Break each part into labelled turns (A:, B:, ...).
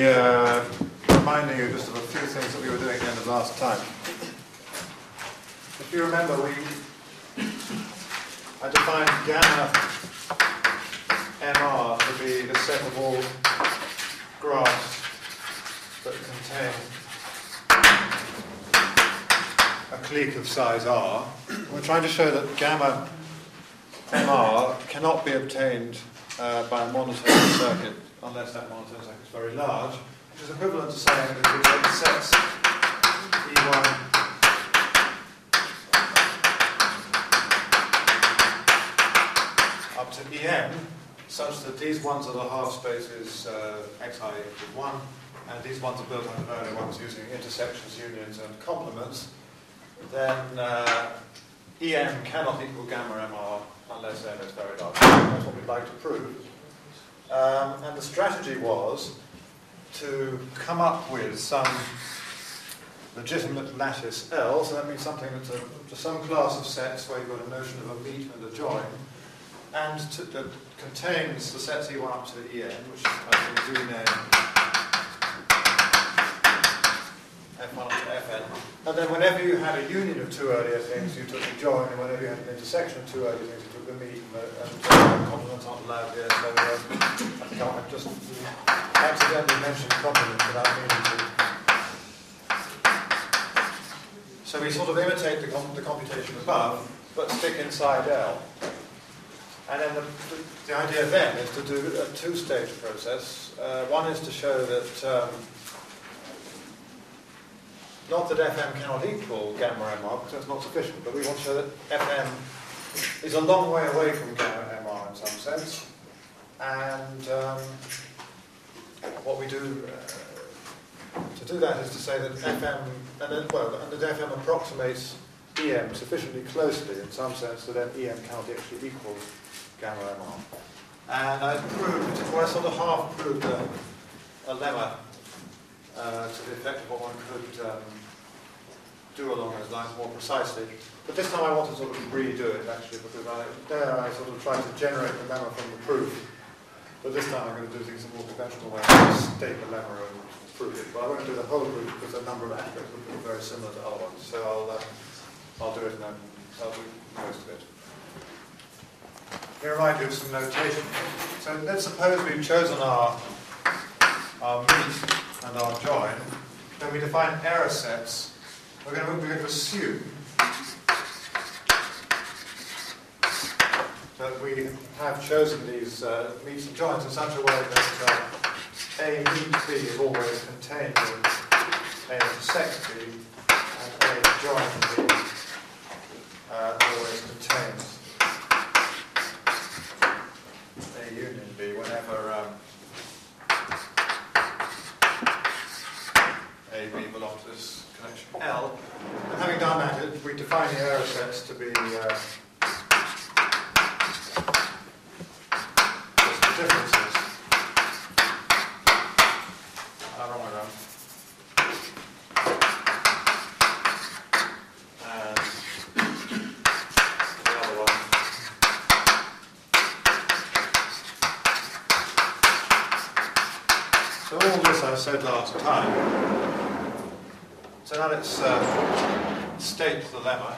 A: reminding you just of a few things that we were doing at the end of last time. If you remember, I defined gamma MR to be the set of all graphs that contain a clique of size R. We're trying to show that gamma MR cannot be obtained by a monotone circuit unless that monotone circuit is very large, which is equivalent to saying that if we take sets E1 up to EM, such that these ones are the half spaces xi equals 1, and these ones are built on the earlier ones using intersections, unions, and complements, then EM cannot equal gamma MR unless M is very large. That's what we'd like to prove. And the strategy was to come up with some legitimate lattice L, so that means something that's some class of sets where you've got a notion of a meet and a join, and that contains the sets E1 up to En, which I can rename F1 up to Fn. And then whenever you had a union of two earlier things, you took the join, and whenever you had an intersection of two earlier things, you took the meet, and complements aren't allowed here, so I think I just accidentally mentioned complements without meaning to. So we sort of imitate the computation above, but stick inside L. And then the idea then is to do a two-stage process. One is to show that not that Fm cannot equal gamma MR, because that's not sufficient, but we want to show that Fm is a long way away from gamma MR in some sense. And what we do to do that is to say that Fm, and that Fm approximates Em sufficiently closely in some sense that then Em cannot actually equal gamma MR. And I proved, well, I sort of half proved a lemma to the effect of what one could do along those lines more precisely. But this time I want to sort of redo it actually, because I sort of tried to generate the lemma from the proof. But this time I'm going to do things in a more conventional way. I'll just state the lemma and prove it. But I won't do the whole proof because a number of aspects will be very similar to other ones. So I'll do it and then I'll do most of it. Here I might do some notation. So let's suppose we've chosen our meet and our join. Then we define error sets. We're going to assume that we have chosen these meets and joins in such a way that A meet B is always contained in A intersect B, and A join B always contains A union B whenever A, B belong to this connection L. And having done that, we define the error sets to be just the differences. Wrong way around. And the other one. So all this I said last time. So now let's state the lemma.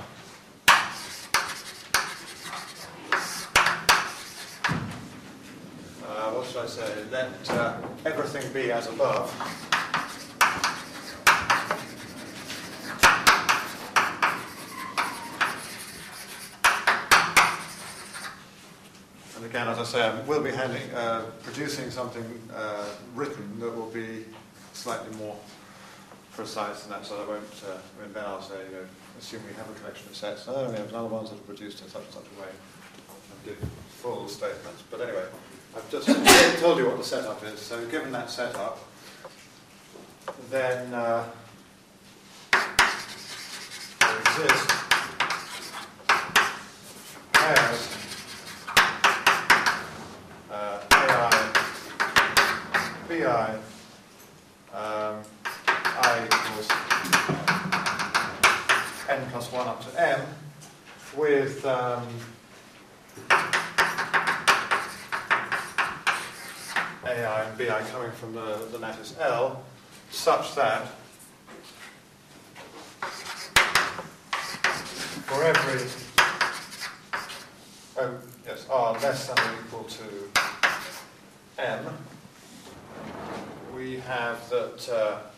A: What should I say? Let everything be as above. And again, as I say, I will be producing something written that will be slightly more precise than that, so I won't, then I'll say, assume we have a collection of sets. We have other ones that are produced in such and such a way, and give full statements. But anyway, I've just told you what the setup is. So given that setup, then there exist pairs AI, BI, I equals n plus 1 up to m with AI and BI coming from the lattice L, such that for every R less than or equal to M, we have that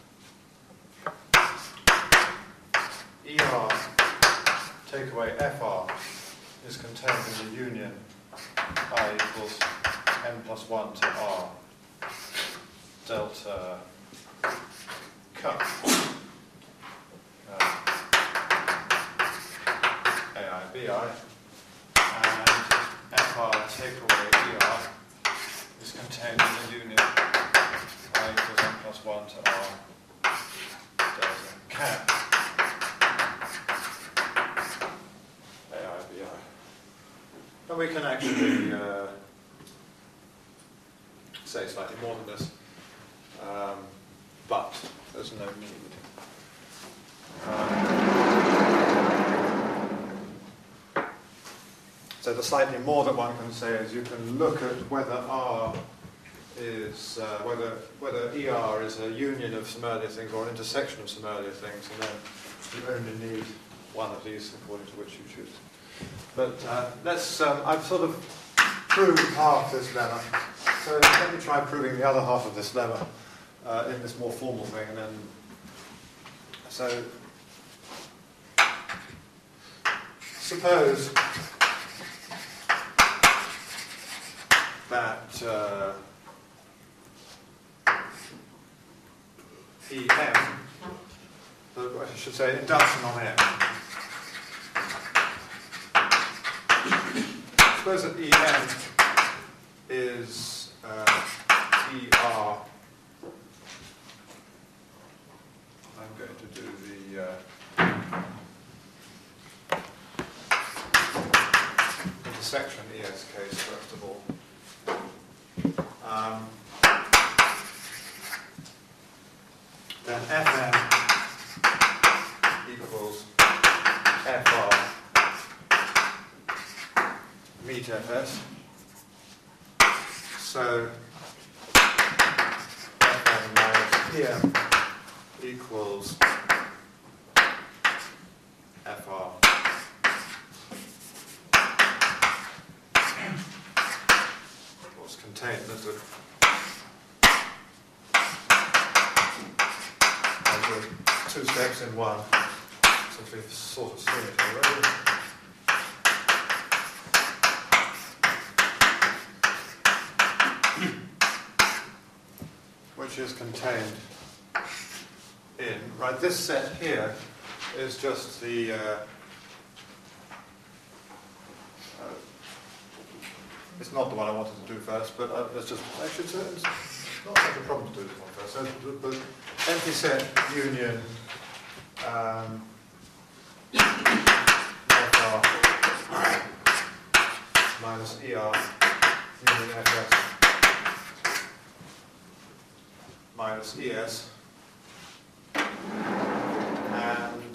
A: ER take away FR is contained in the union I equals M plus 1 to R delta cut AI BI, and FR take away ER is contained in the union I equals M plus 1 to R delta cat AI BI. And we can actually say slightly more than this, but there's no need. So the slightly more that one can say is you can look at whether R is whether ER is a union of some earlier things or an intersection of some earlier things, and then you only need one of these according to which you choose. But let's I've sort of proved half this lemma, so let me try proving the other half of this lemma in this more formal thing, and then so suppose that EM, I should say induction on M. Suppose that EM is ER. I'm going to do the intersection ES case first of all. Then Fm equals Fr meet Fs. So Fm minus Pm equals Fr. What's contained as two steps in one, since we've sort of seen it already. Which is contained in, right, this set here is just the it's not the one I wanted to do first, but it's just, actually it's not such a problem to do this one first. So the empty set union FR minus ER union FS minus ES, and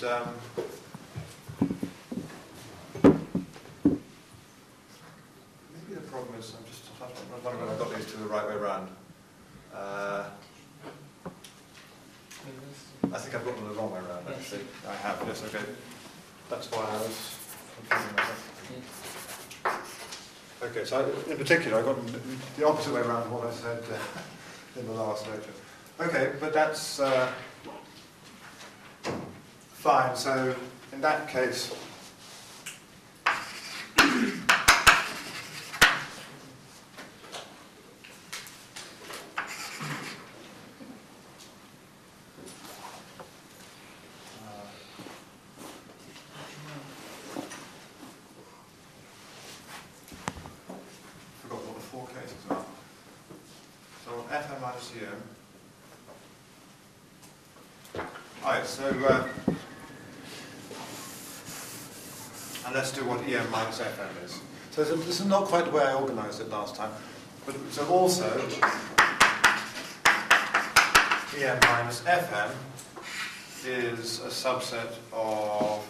A: maybe the problem is I'm wondering whether I've got these two the right way around. I think I've got them the wrong way around, actually. I have, yes, okay. That's why I was confusing myself. Okay, so in particular, I got them the opposite way around what I said in the last lecture. Okay, but that's fine. So in that case, forgot what the four cases are. So Fm minus Em. Alright, so and let's do what Em minus Fm is. So this is not quite the way I organised it last time. But so also Em minus Fm is a subset of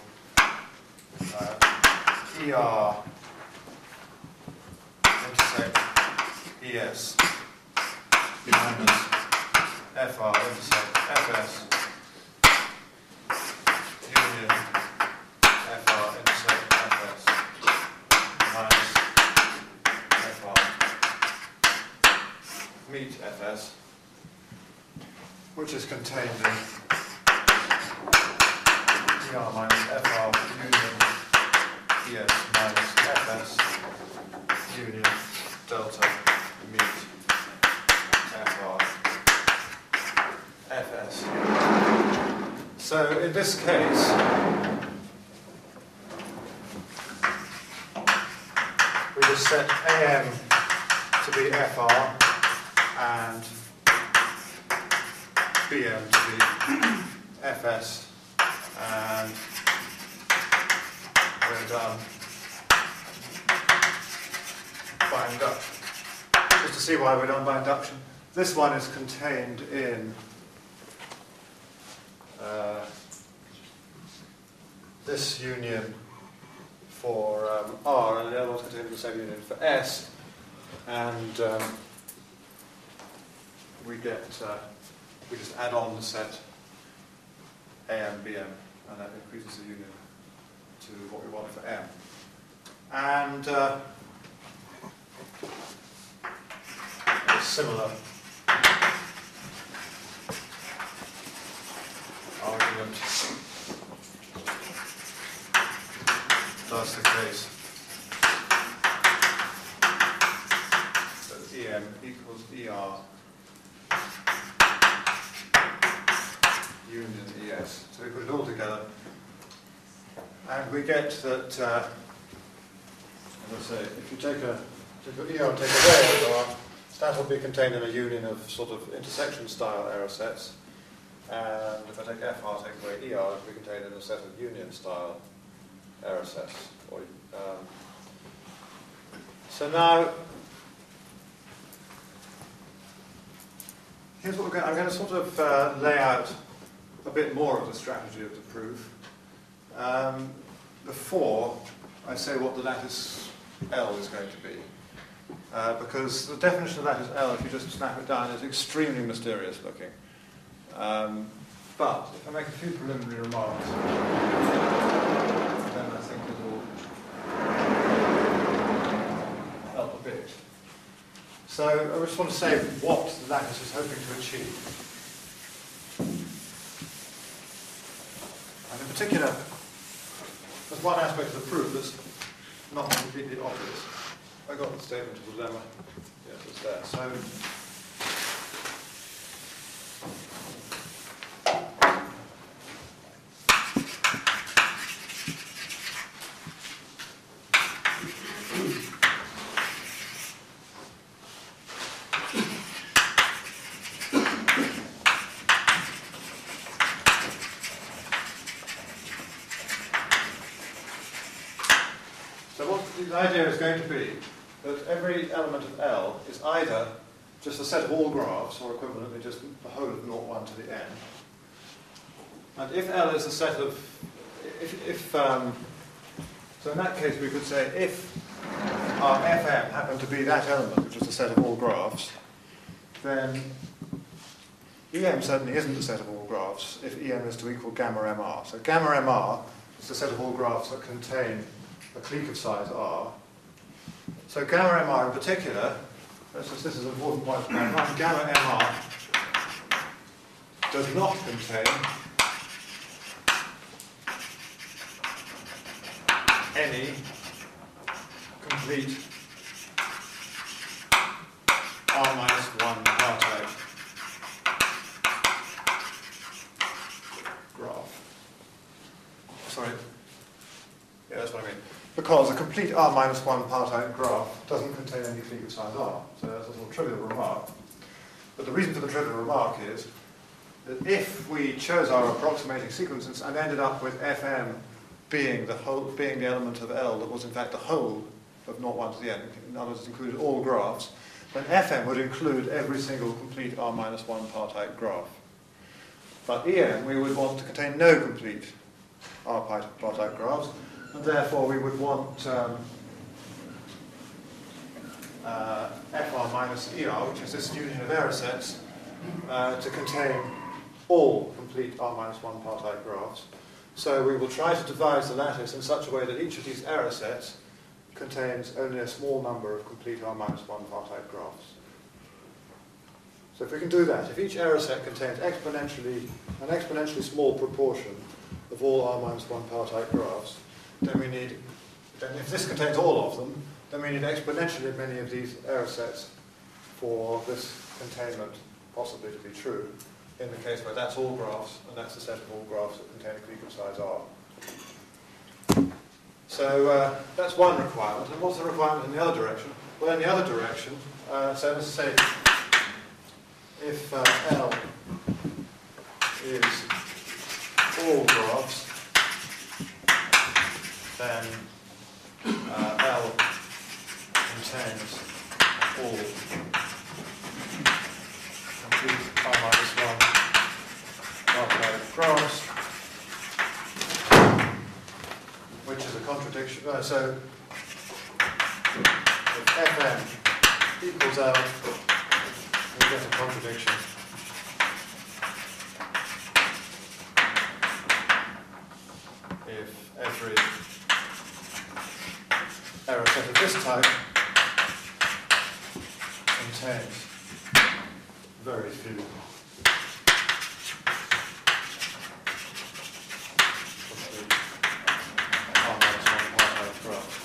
A: ER intersect ES minus FR intersect FS union FR intersect FS minus FR meet FS, which is contained in ER minus FR union ES minus FS union delta meet FR FS. So in this case, we just set AM to be FR and BM to be FS, and we're done by induction. Just to see why we're done by induction, this one is contained in this union for R, and the other one's contained in the same union for S, and we just add on the set AM, BM, and that increases the union to what we want for M. And a similar argument thus the case that EM equals ER union ES. So we put it all together, and we get that, as I say, if you take ER and take away FR, that will be contained in a union of sort of intersection style error sets, and if I take FR, take away ER, it will be contained in a set of union style error sets. So now, here's what I'm going to sort of lay out a bit more of the strategy of the proof before I say what the lattice L is going to be. Because the definition of lattice L, if you just snap it down, is extremely mysterious looking. But if I make a few preliminary remarks, then I think it will help a bit. So I just want to say what the lattice is hoping to achieve. And in particular, there's one aspect of the proof that's not completely obvious. I got the statement of the lemma. Yes, it's there. So the idea is going to be that every element of L is either just a set of all graphs, or equivalently just the whole of 0, 1 to the n. And if L is a set of, so in that case we could say if our Fm happened to be that element, which is a set of all graphs, then Em certainly isn't a set of all graphs if Em is to equal gamma Mr. So gamma Mr is a set of all graphs that contain a clique of size R. So gamma Mr in particular, this is an important point, gamma Mr does not contain any complete R-1 partite graph. Sorry. Yeah, that's what I mean. Because a complete R-1 partite graph doesn't contain any clique of size R. So that's a little trivial remark. But the reason for the trivial remark is that if we chose our approximating sequences and ended up with Fm being the element of L that was in fact the whole of 0, 1 to the n, in other words, it included all graphs, then Fm would include every single complete R-1 partite graph. But En, we would want to contain no complete R-partite graphs, and therefore we would want FR minus ER, which is this union of error sets, to contain all complete R minus 1 partite graphs. So we will try to devise the lattice in such a way that each of these error sets contains only a small number of complete R minus 1 partite graphs. So if we can do that, if each error set contains an exponentially small proportion of all R minus 1 partite graphs, then if this contains all of them, then we need exponentially many of these error sets for this containment possibly to be true, in the case where that's all graphs, and that's the set of all graphs that contain a clique of size R. So that's one requirement. And what's the requirement in the other direction? Well, in the other direction, so let's say if L is all graphs, then L contains all complete R minus 1 partite graphs, which is a contradiction. So if Fm equals L, we get a contradiction. If every error set of this type contains very few R minus 1 partite graphs.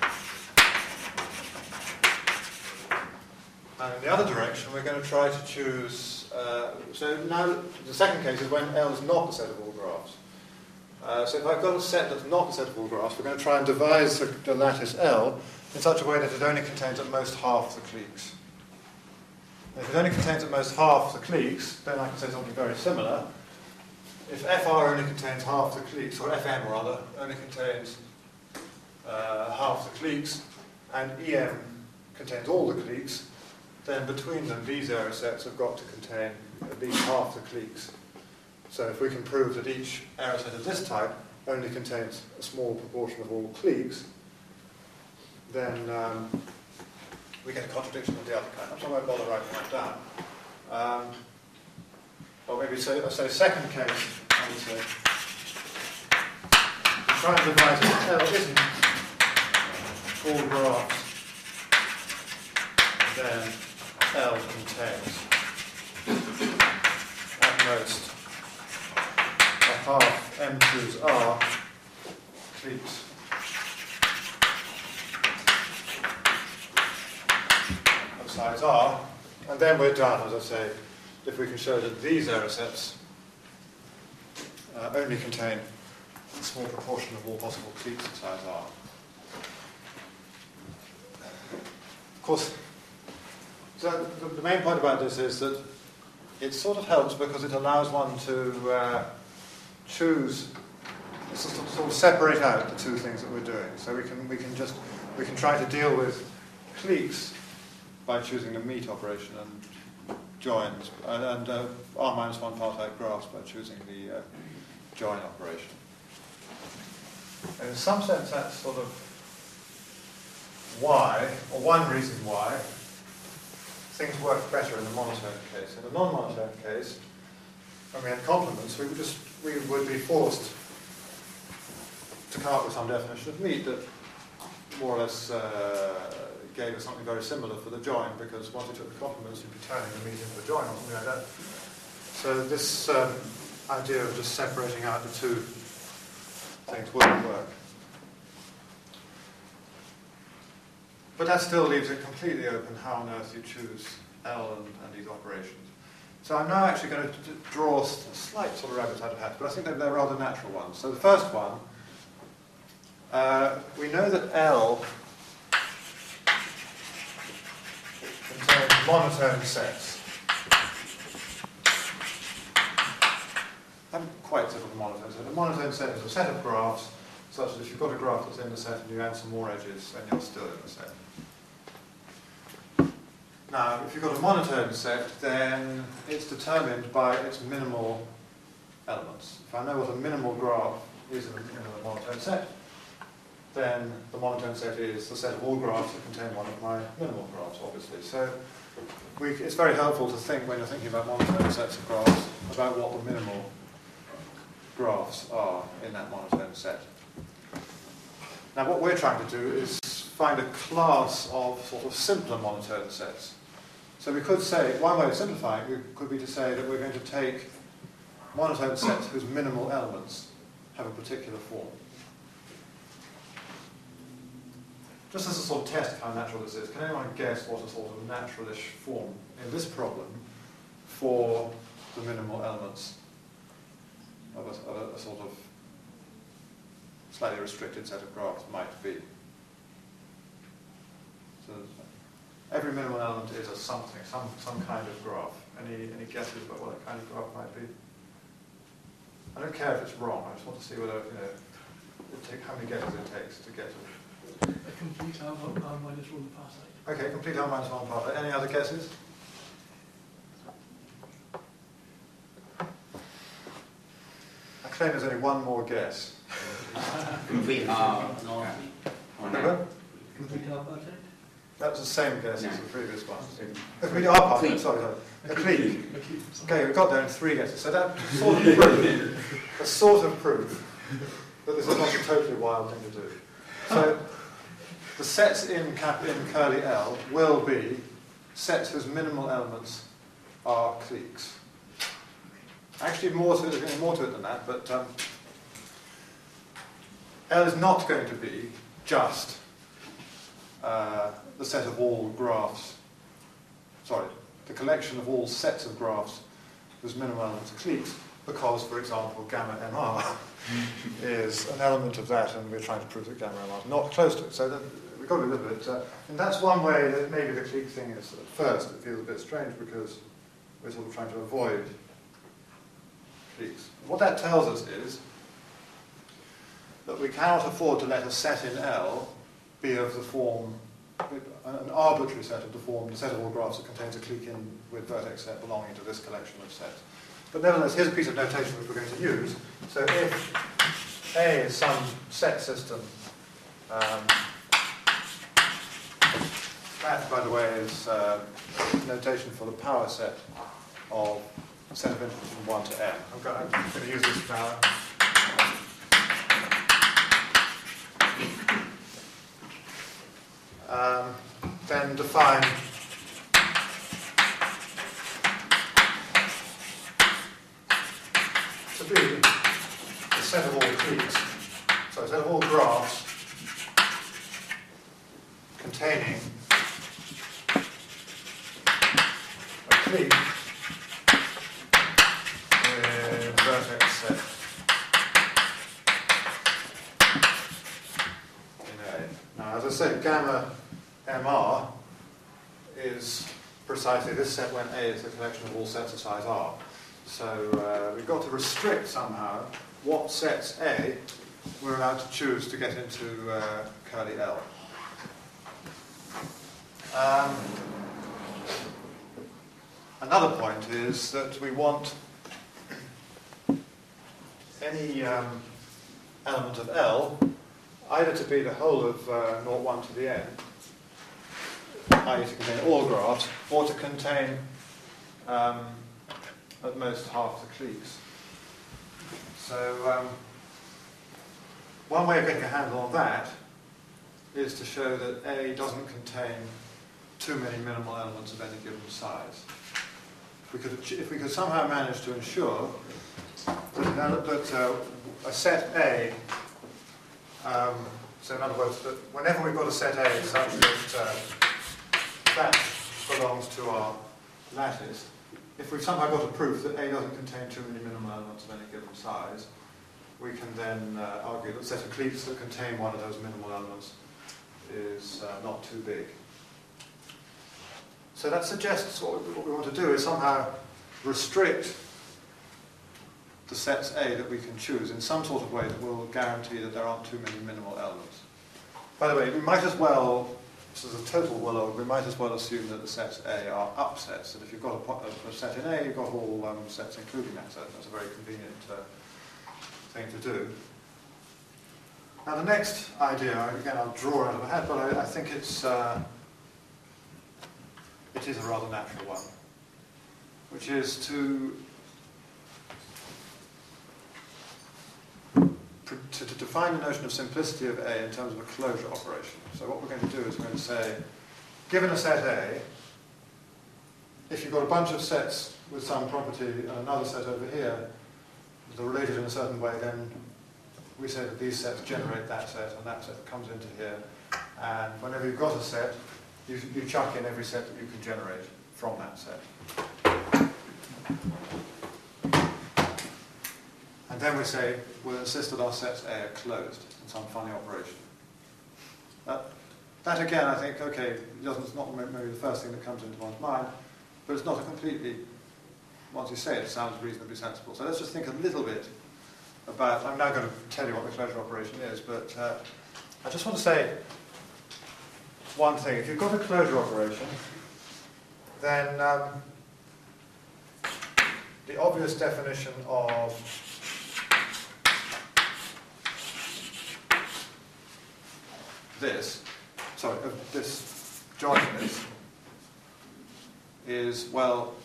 A: And in the other direction, we're going to try to choose, so now the second case is when L is not the set of all graphs. So if I've got a set that's not the set of all graphs, we're going to try and devise the lattice L in such a way that it only contains at most half the cliques. If it only contains at most half the cliques, then I can say something very similar. If FR only contains half the cliques, or FM rather, only contains half the cliques, and EM contains all the cliques, then between them these error sets have got to contain at least half the cliques. So if we can prove that each error set of this type only contains a small proportion of all cliques, then we get a contradiction of the other kind. I won't bother writing that down. Or maybe say second case, I would say. We try and devise it. L isn't all graphs, then L contains at most a half M choose R cliques of size R, and then we're done, as I say, if we can show that these error sets only contain a small proportion of all possible cliques of size R. Of course, so the main point about this is that it sort of helps because it allows one to choose, sort of separate out the two things that we're doing. So we can try to deal with cliques by choosing the meet operation and joins, and R minus 1 partite graphs by choosing the join operation. And in some sense, that's sort of why, or one reason why, things work better in the monotone case. In the non-monotone case, when we had complements, we would be forced to come up with some definition of meet that more or less gave us something very similar for the join, because once we took the complements, you'd be turning the meet into a join or something like that. So this idea of just separating out the two things wouldn't work. But that still leaves it completely open how on earth you choose L and these operations. So I'm now actually going to draw a slight sort of rabbit out of hat, but I think that they're rather natural ones. So the first one, we know that L contains monotone sets. I haven't quite settled the monotone set. A monotone set is a set of graphs such that if you've got a graph that's in the set and you add some more edges, then you're still in the set. Now, if you've got a monotone set, then it's determined by its minimal elements. If I know what a minimal graph is in a monotone set, then the monotone set is the set of all graphs that contain one of my minimal graphs, obviously. So it's very helpful to think, when you're thinking about monotone sets of graphs, about what the minimal graphs are in that monotone set. Now what we're trying to do is find a class of sort of simpler monotone sets. So we could say, one way of simplifying it could be to say that we're going to take monotone sets whose minimal elements have a particular form. Just as a sort of test of how natural this is, can anyone guess what a sort of naturalish form in this problem for the minimal elements of a sort of slightly restricted set of graphs might be? So every minimal element is a something, some kind of graph. Any guesses about what that kind of graph might be? I don't care if it's wrong. I just want to see whether how many guesses it takes to get it.
B: A complete R minus 1 parsec.
A: Okay, complete R minus 1 parsec. Any other guesses? I claim there's only one more guess.
C: Complete R.
A: Remember?
B: Complete R parsec?
A: That was the same guess
C: No.
A: as the previous one. Complete R parsec, sorry. A clique.
B: A
A: Okay, we got there in 3 guesses. So that sort of proof that this is not a totally wild thing to do. So the sets in curly L will be sets whose minimal elements are cliques. Actually, there's going to be more to it than that, but L is not going to be just the set of all graphs, sorry, the collection of all sets of graphs whose minimal elements are cliques, because, for example, gamma MR is an element of that, and we're trying to prove that gamma MR is not close to it. So we've got to be a little bit, and that's one way that maybe the clique thing is, at first, it feels a bit strange because we're sort of trying to avoid cliques. What that tells us is that we cannot afford to let a set in L be of the form, an arbitrary set of the form, the set of all graphs that contains a clique in with vertex set belonging to this collection of sets. But nevertheless, here's a piece of notation which we're going to use. So if A is some set system, that, by the way, is notation for the power set of a set of integers from 1 to n. I'm going to use this power. Then define to be a set of all cliques, so a set of all graphs containing a clique with vertex set in A. Now, as I said, gamma MR is precisely this set when A is the collection of all sets of size R. So we've got to restrict somehow what sets A we're allowed to choose to get into curly L. Another point is that we want any element of L either to be the whole of 0, 1 to the n, i.e. to contain all graphs, or to contain at most half the cliques. So one way of getting a handle on that is to show that A doesn't contain too many minimal elements of any given size. If we could somehow manage to ensure that a set A, so in other words, that whenever we've got a set A such that that belongs to our lattice, if we've somehow got a proof that A doesn't contain too many minimal elements of any given size, we can then argue that the set of cliques that contain one of those minimal elements is not too big. So that suggests what we want to do is somehow restrict the sets A that we can choose in some sort of way that will guarantee that there aren't too many minimal elements. By the way, we might as well, this is a total willow, we might as well assume that the sets A are upsets, that if you've got a set in A, you've got all sets including that set. That's a very convenient thing to do. Now the next idea, again I'll draw out of my head, but I think it is a rather natural one, which is to define the notion of simplicity of A in terms of a closure operation. So what we're going to do is we're going to say, given a set A, if you've got a bunch of sets with some property and another set over here that are related in a certain way, then we say that these sets generate that set, and that set comes into here. And whenever you've got a set, you chuck in every set that you can generate from that set. And then we say, we'll insist that our sets A are closed in some funny operation. That again, I think, okay, it's not maybe the first thing that comes into one's mind, but it's not a completely, once you say it, it sounds reasonably sensible. So let's just think a little bit about, I'm now going to tell you what the closure operation is, but I just want to say one thing. If you've got a closure operation, then the obvious definition of this jointness is, well,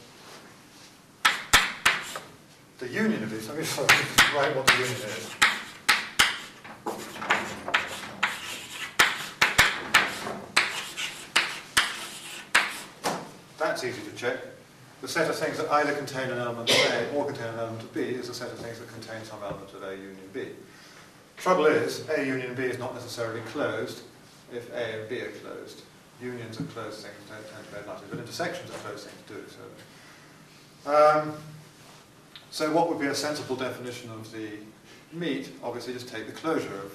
A: the union of these. Let me just write what the union is. That's easy to check. The set of things that either contain an element of A or contain an element of B is a set of things that contain some element of A union B. Trouble is, A union B is not necessarily closed if A and B are closed. Unions of closed things don't tend to be likely, but intersections of closed things do. So what would be a sensible definition of the meet? Obviously, just take the closure of,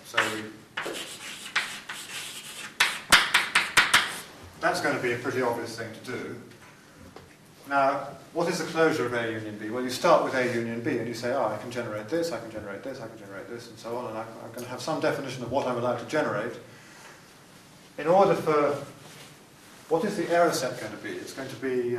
A: that's going to be a pretty obvious thing to do. Now, what is the closure of A union B? Well, you start with A union B and you say, oh, I can generate this, I can generate this, I can generate this, and so on, and I'm going to have some definition of what I'm allowed to generate. In order for, what is the error set going to be? It's going to be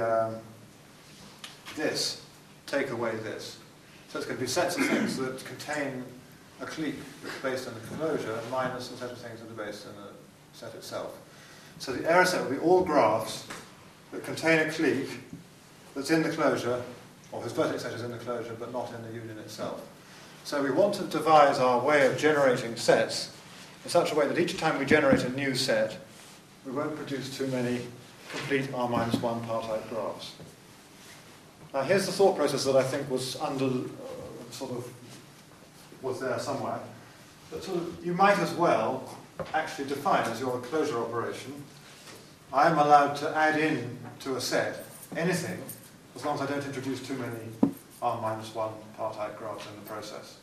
A: this, take away this. So it's going to be sets of things that contain a clique that's based on the closure minus a set of things that are based on the set itself. So the error set will be all graphs that contain a clique that's in the closure, or whose vertex set is in the closure, but not in the union itself. So we want to devise our way of generating sets in such a way that each time we generate a new set, we won't produce too many complete R-1 partite graphs. Now here's the thought process that I think was was there somewhere. But you might as well actually define as your closure operation, I am allowed to add in to a set anything as long as I don't introduce too many R-1 partite graphs in the process.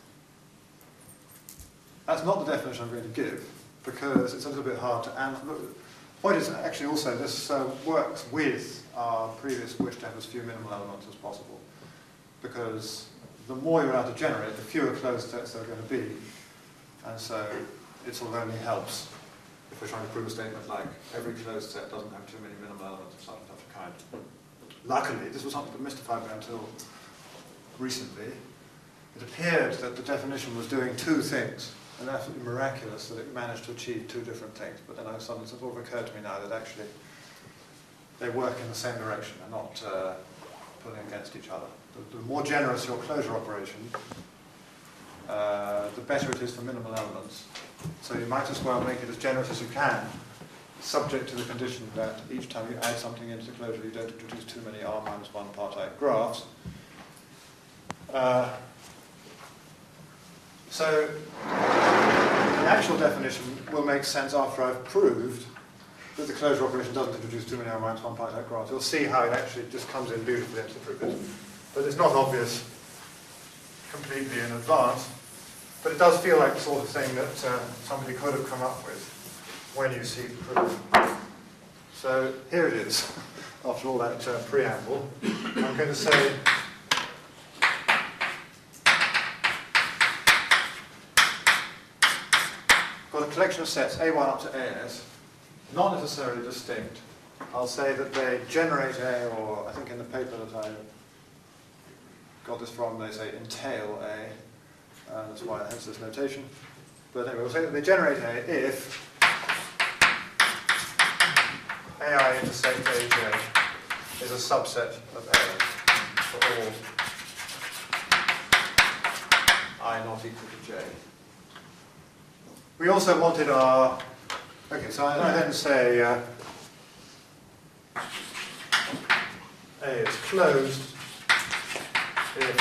A: That's not the definition I'm going to give, because it's a little bit hard to analyze. The point is actually also this works with our previous wish to have as few minimal elements as possible, because the more you're allowed to generate, the fewer closed sets there are going to be, and so it sort of only helps if we're trying to prove a statement like every closed set doesn't have too many minimal elements of such and such a kind. Luckily, this was something that mystified me until recently. It appeared that the definition was doing two things, and absolutely miraculous that it managed to achieve two different things. But then suddenly it sort of occurred to me now that actually they work in the same direction and not pulling against each other. The more generous your closure operation, the better it is for minimal elements. So you might as well make it as generous as you can, subject to the condition that each time you add something into the closure, you don't introduce too many R-1 partite graphs. So the actual definition will make sense after I've proved that the closure operation doesn't introduce too many R-1 partite graphs. You'll see how it actually just comes in beautifully into the proof. But it's not obvious completely in advance. But it does feel like the sort of thing that somebody could have come up with when you see the proof. So here it is, after all that preamble. I'm going to say got a collection of sets, A1 up to AS, not necessarily distinct. I'll say that they generate A, or I think in the paper that I got this from, they say entail A. That's why hence this notation. But anyway, we'll say that they generate A if AI intersect AJ is a subset of A for all I not equal to J. We also wanted our... Okay, so I then say A is closed if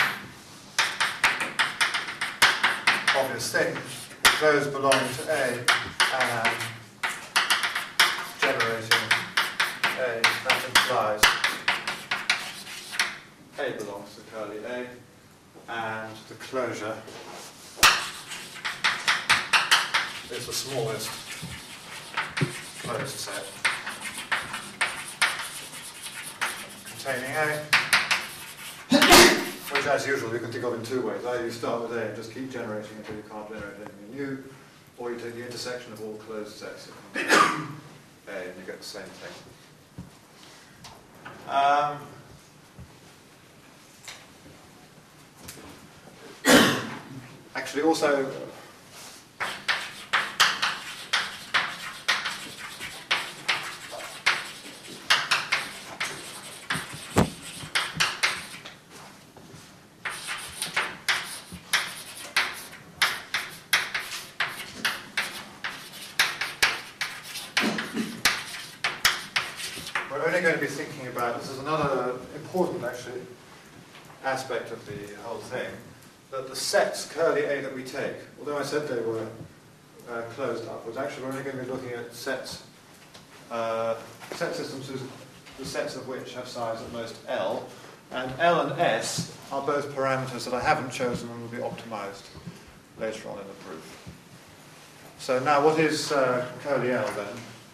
A: obvious thing, those belonging to A and generating A, that implies A belongs to curly A, and the closure is the smallest closed set containing A, which as usual you can think of in two ways. Either you start with A and just keep generating until you can't generate anything new, or you take the intersection of all closed sets of A and you get the same thing. Actually also, we're only going to be thinking about, this is another important actually aspect of the whole thing, that the sets curly A that we take, although I said they were closed upwards, actually we're only going to be looking at sets, set systems whose, the sets of which have size at most L, and L and S are both parameters that I haven't chosen and will be optimized later on in the proof. So now what is curly L then?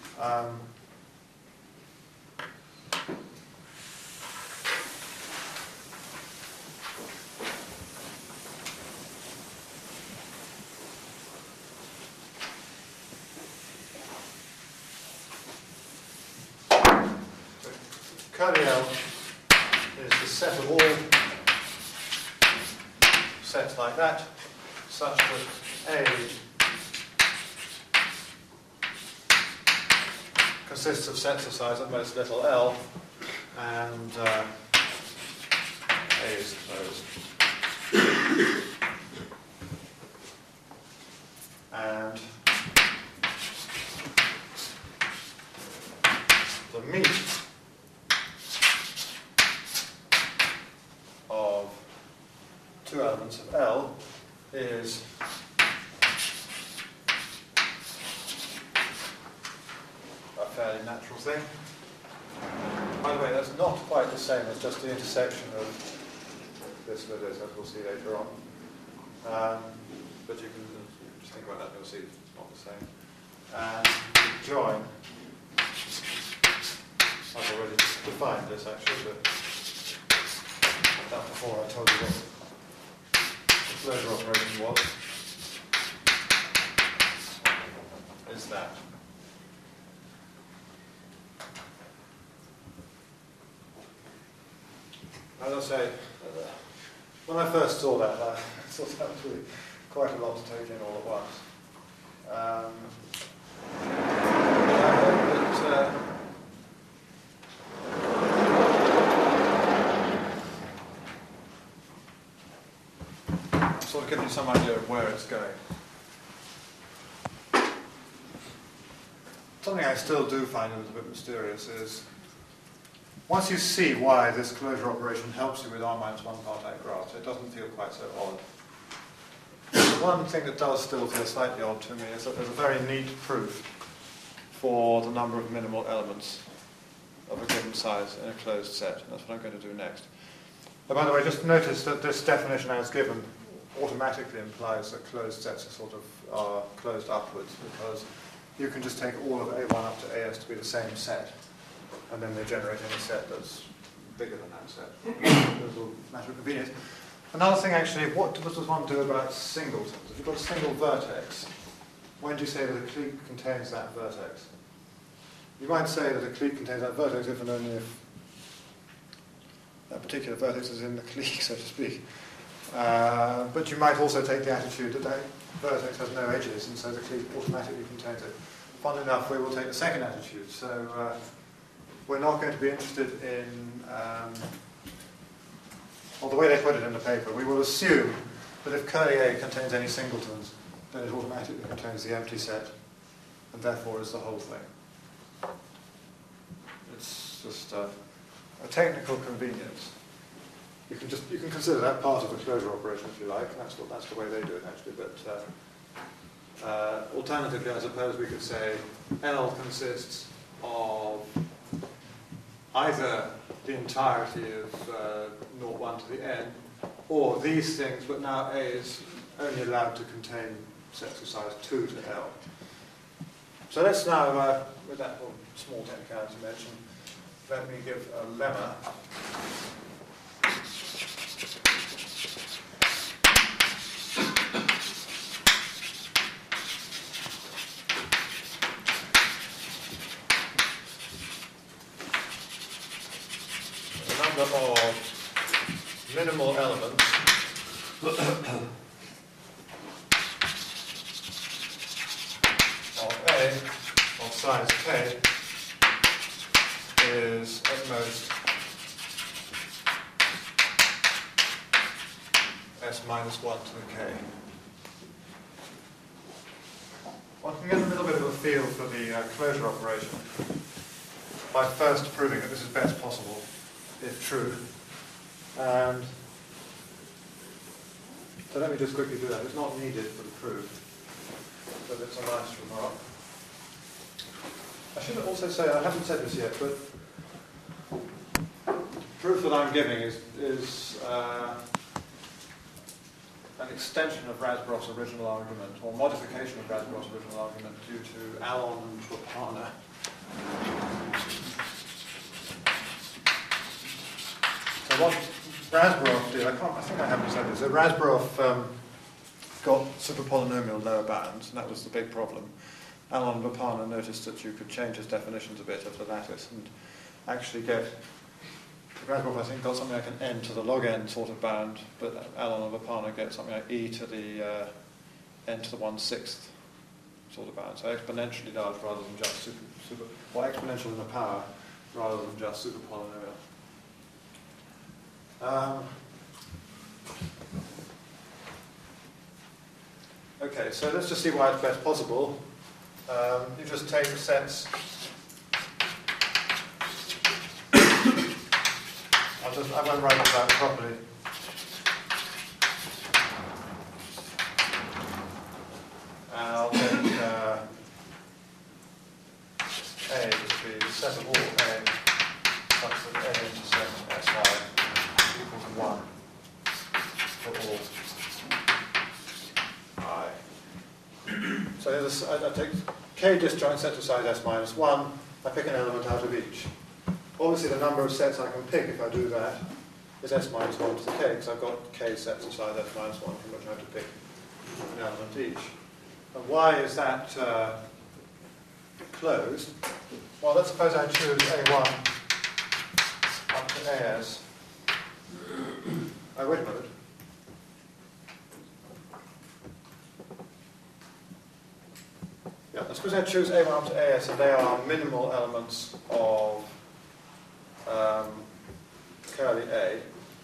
A: Curly L is the set of all sets like that, such that A consists of sets of size at most little l, and A is closed. And the mean of two elements of L is a fairly natural thing. By the way, that's not quite the same as just the intersection of this with this, as we'll see later on. But you can just think about that and you'll see it's not the same. And join, I've already defined this actually, but that before I told you what the closure operation was, is that. As I say, when I first saw that, I thought that was really quite a lot to take in all at once. I hope that sort of gives you some idea of where it's going. Something I still do find a little bit mysterious is, once you see why this closure operation helps you with R-1 part-A graphs, it doesn't feel quite so odd. The one thing that does still feel slightly odd to me is that there's a very neat proof for the number of minimal elements of a given size in a closed set. And that's what I'm going to do next. But by the way, just notice that this definition as given automatically implies that closed sets are sort of closed upwards, because you can just take all of A1 up to AS to be the same set, and then they generate any set that's bigger than that set. It's a matter of convenience. Another thing actually, what does one do about singletons? If you've got a single vertex, when do you say that a clique contains that vertex? You might say that a clique contains that vertex if and only if that particular vertex is in the clique, so to speak. But you might also take the attitude that that vertex has no edges, and so the cleat automatically contains it. Funnily enough, we will take the second attitude. So we're not going to be interested in, well, the way they put it in the paper, we will assume that if curly A contains any singletons, then it automatically contains the empty set, and therefore is the whole thing. It's just a technical convenience. You can consider that part of the closure operation if you like, and that's the way they do it actually. But alternatively, I suppose we could say L consists of either the entirety of 0, 1 to the n, or these things, but now A is only allowed to contain sets of size 2 to L. So let's now, with that small technicality mentioned, let me give a lemma. The number of minimal elements of A of size k is at most s minus 1 to the k. One can get a little bit of a feel for the closure operation by first proving that this is best possible, if true. And so let me just quickly do that. It's not needed for the proof, but it's a nice remark. I should also say, I haven't said this yet, but the proof that I'm giving is an extension of Rasbrock's original argument, or modification of Rasbrock's original argument due to Allon and Bopana. So what Rasbrock did, I think I haven't said this, so Rasbrock got superpolynomial lower bounds, and that was the big problem. Allon and Bopana noticed that you could change his definitions a bit of the lattice and actually get, Rasbrock I think got something like an n to the log n sort of bound, but Allon and Bopana get something like e to the n to the 1/6 sort of bound, so exponentially large rather than just or exponential in the power rather than just superpolynomial. Okay, so let's just see why it's best possible. You just take the sets. I won't write it down properly. And I'll take A to be the set of all A such that A intersect SI equals 1 for all I. So I take K disjoint set of size S minus 1, I pick an element out of each. Obviously the number of sets I can pick if I do that is S minus 1 to the K, because I've got K sets of size S minus 1 from which I have to pick an element each. And why is that closed? Well, let's suppose I choose A1 up to AS. Oh, wait a minute. Yeah, I suppose I choose A1 up to AS, and they are minimal elements of curly A.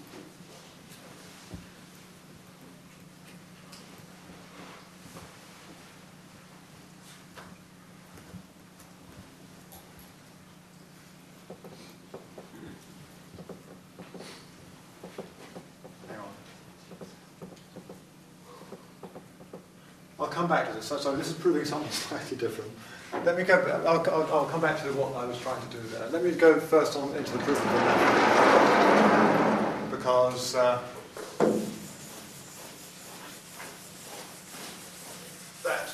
A: I'll come back to this. So this is proving something slightly different. Let me go. I'll come back to what I was trying to do there. Let me go first on into the proof of the method, because that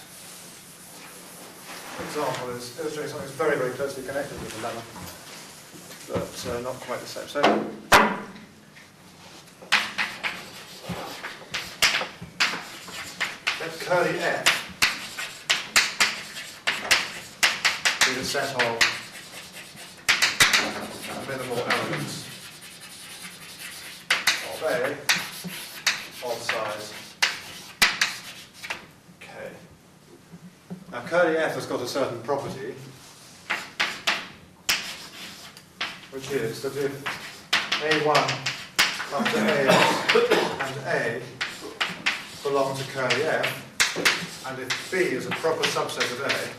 A: example is illustrating something that's very, very closely connected with the lemma, but not quite the same. So let curly F be the set of minimal elements of A curly F has got a certain property, which is that if A1 up to AS and A belong to curly F, and if B is a proper subset of A,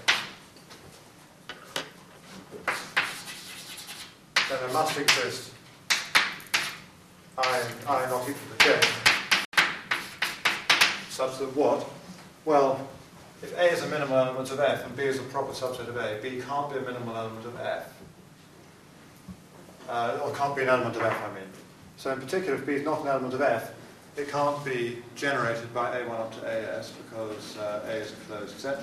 A: then there must exist I not equal to J, such that what? Well, if A is a minimal element of F and B is a proper subset of A, B can't be a minimal element of F. Or can't be an element of F, I mean. So in particular, if B is not an element of F, it can't be generated by A1 up to AS because A is a closed set.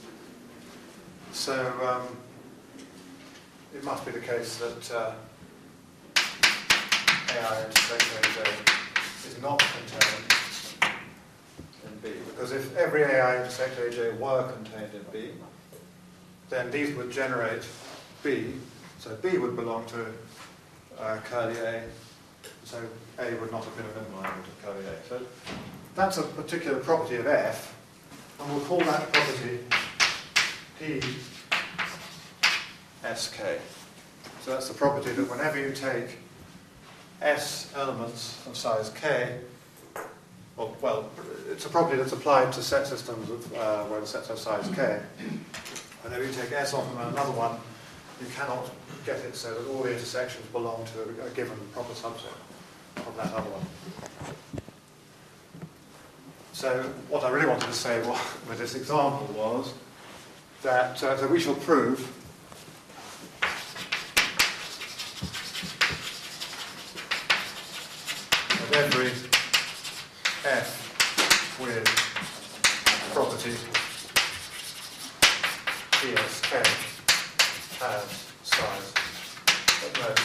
A: So it must be the case that AI intersecting AJ is not contained in B, because if every AI intersect AJ were contained in B, then these would generate B, so B would belong to curly A, so A would not have been a minimal element of curly A. So that's a particular property of F, and we'll call that property PSK. So that's the property that whenever you take S elements of size K, well, it's a property that's applied to set systems of, where the sets have size K. Whenever you take S off from another one, you cannot get it so that all the intersections belong to a given proper subset of that other one. So what I really wanted to say with this example was that so we shall prove that every F with property PSK has size at most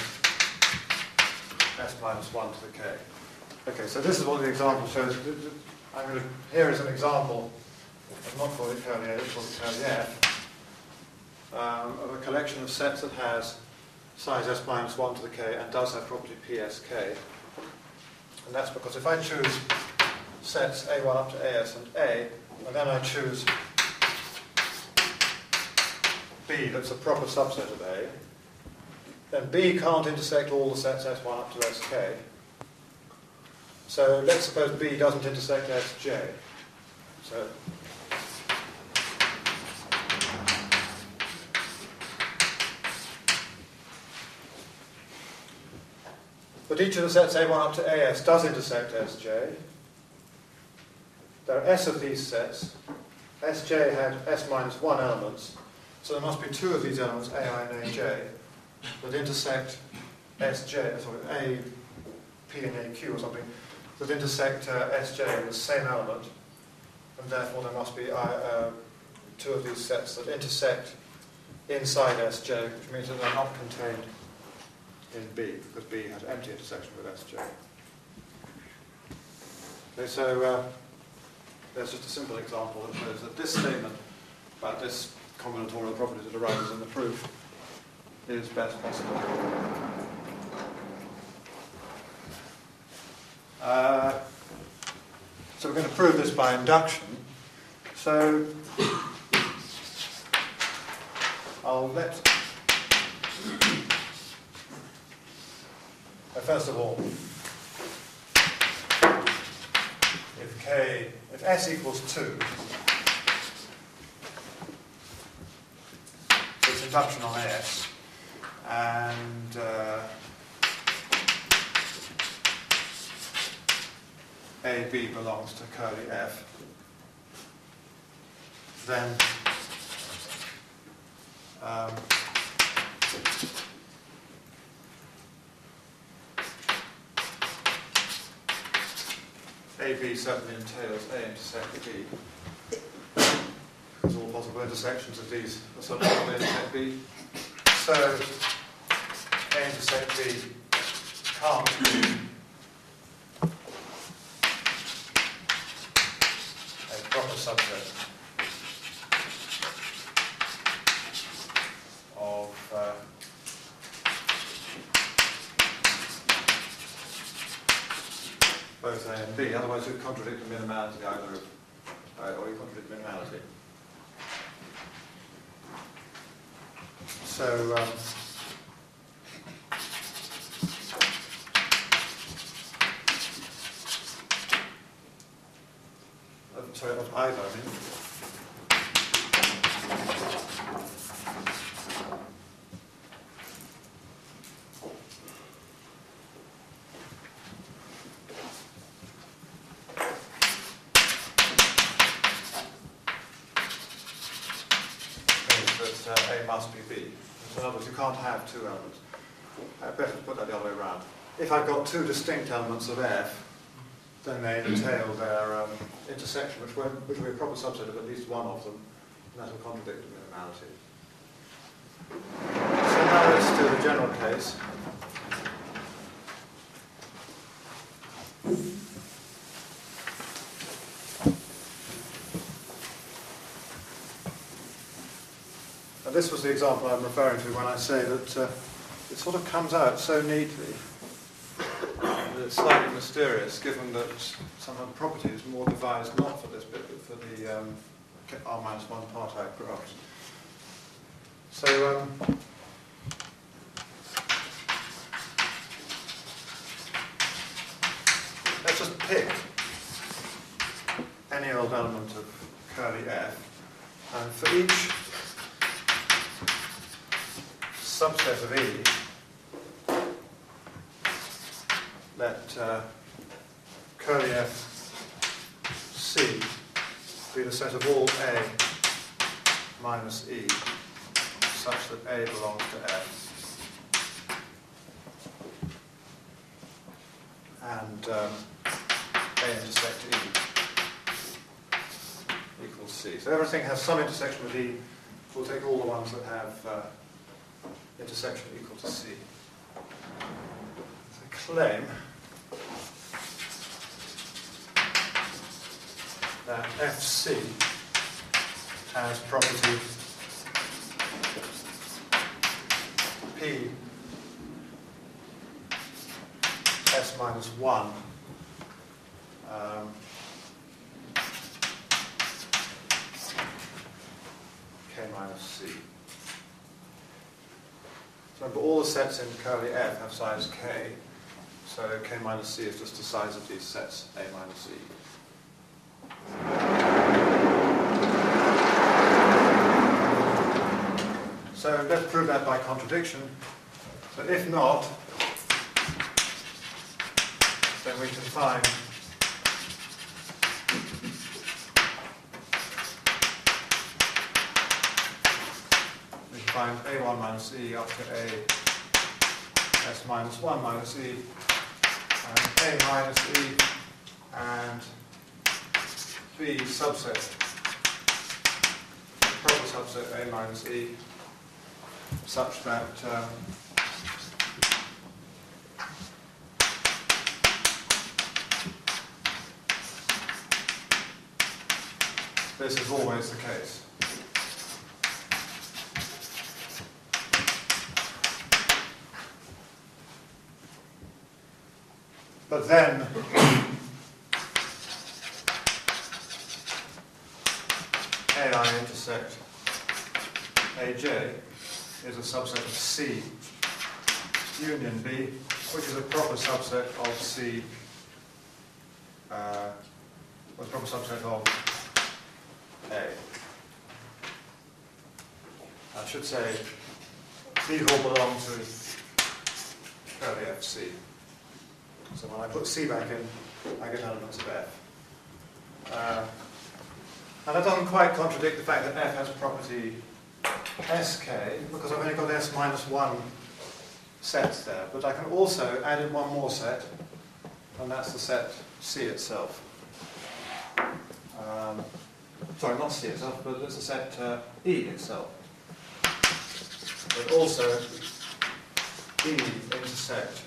A: S minus 1 to the K. Okay, so this is what the example shows. Here is an example, I'm not calling it curly A, it's called curly F, of a collection of sets that has size S minus 1 to the K and does have property PSK. And that's because if I choose sets A1 up to AS and A, and then I choose B that's a proper subset of A, then B can't intersect all the sets S1 up to SK. So let's suppose B doesn't intersect Sj. So but each of the sets A1 up to AS does intersect Sj. There are S of these sets. Sj had S minus 1 elements, so there must be 2 of these elements, Ai and Aj, that intersect Sj, sorry, A, P and AQ or something, that intersect Sj in the same element, and therefore there must be 2 of these sets that intersect inside Sj, which means that they're not contained in B, because B has empty intersection with Sj. Okay, so there's just a simple example that shows that this statement about this combinatorial property that arises in the proof is best possible. So we're going to prove this by induction. So I'll let, first of all, if S equals 2, it's induction on S, and AB belongs to curly F, then AB certainly entails A intersect B, because all possible intersections of these are such that they intersect B. So A intersect B can't be a proper subset of both A and B, otherwise it would contradict the minimality either of, or you contradict minimality. So sorry, of either, I mean. That A must be B. So in other words, you can't have two elements. Better to put that the other way around. If I've got two distinct elements of F, then they entail their intersection, which will be a proper subset of at least one of them, and that will contradict the minimality. So now let's do the general case. And this was the example I'm referring to when I say that it sort of comes out so neatly that it's slightly mysterious, given that some of the property is more devised not for this bit, but for the R-1 part-out graphs. So let's just pick any old element of curly F, and for each subset of E, let curly F C be the set of all A minus E, such that A belongs to F, and A intersect E equals C. So everything has some intersection with E. We'll take all the ones that have intersection equal to C. So claim that FC has property P S minus 1 K minus C. So remember, all the sets in curly F have size K, so K minus C is just the size of these sets, A minus E. So let's prove that by contradiction. So if not, then we can find A1 minus E up to A S minus 1 minus E, and A minus E and B subset, proper subset A minus E, such that this is always the case. But then AI intersect AJ is a subset of C union B, which is a proper subset of C, a proper subset of A. I should say these all belong to curly FC. So when I put C back in, I get elements of F. And that doesn't quite contradict the fact that F has property SK, because I've only got S minus 1 sets there. But I can also add in one more set, and that's the set C itself. Sorry, not C itself, but it's the set E itself. But also E intersect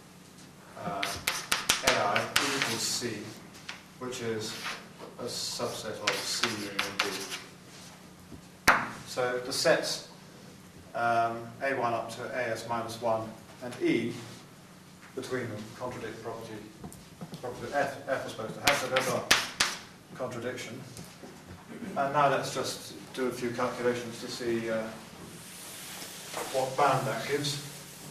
A: AI equals C, which is a subset of C union B. So the sets A1 up to AS minus 1 and E between them contradict property F was supposed to have, so there's our contradiction. And now let's just do a few calculations to see what bound that gives.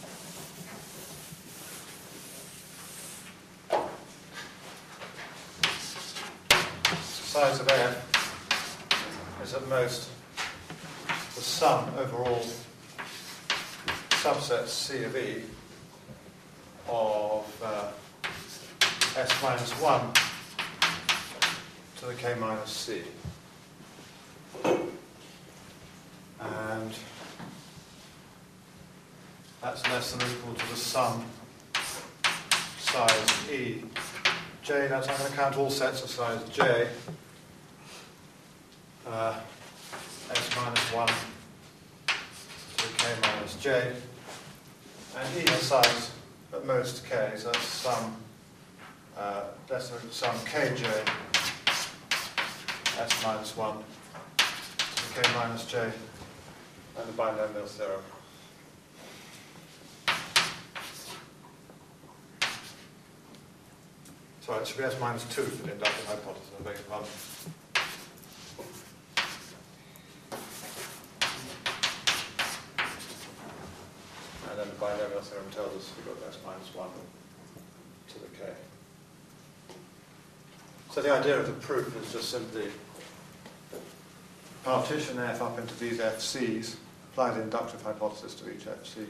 A: Size of F is at most the sum over all subsets C of E of S minus 1 to the K minus C. And that's less than or equal to the sum size E. J, that's, I'm going to count all sets of size J. S minus 1 to the K minus J. And E has size at most K, so that's sum, less than or equal to sum Kj S minus 1 to the K minus J, and the binomial theorem. Sorry, it should be S minus 2 for the inductive hypothesis, I beg your pardon. And then the binomial theorem tells us we've got S minus 1 to the K. So the idea of the proof is just simply partition F up into these FCs, apply the inductive hypothesis to each FC.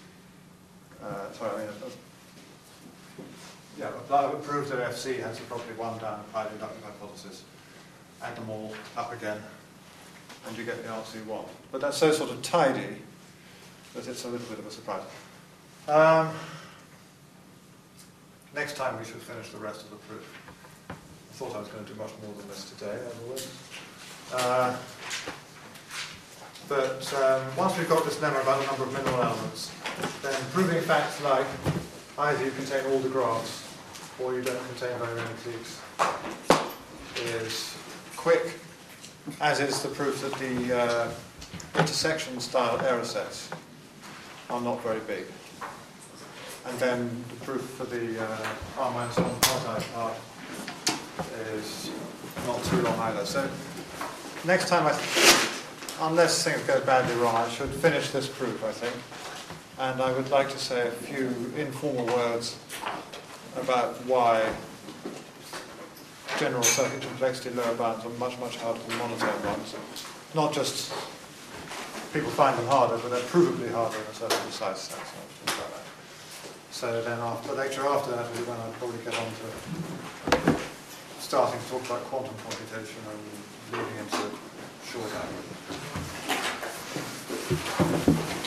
A: Prove that FC has the property 1 down, apply the inductive hypothesis, add them all up again, and you get the answer you want. But that's so sort of tidy that it's a little bit of a surprise. Next time we should finish the rest of the proof. I thought I was going to do much more than this today, as always. But once we've got this lemma about the number of minimal elements, then proving facts like either you contain all the graphs or you don't contain very many peaks is quick, as is the proof that the intersection style error sets are not very big. And then the proof for the R minus 1 quasi part is not too long either. So next time, unless things go badly wrong, I should finish this proof, I think. And I would like to say a few informal words about why general circuit complexity lower bounds are much, much harder than monotone ones. Not just people find them harder, but they're provably harder in a certain precise sense. Things like that. So then after the lecture after that is when I'll probably get on to starting to talk about quantum computation and leading into short algebra.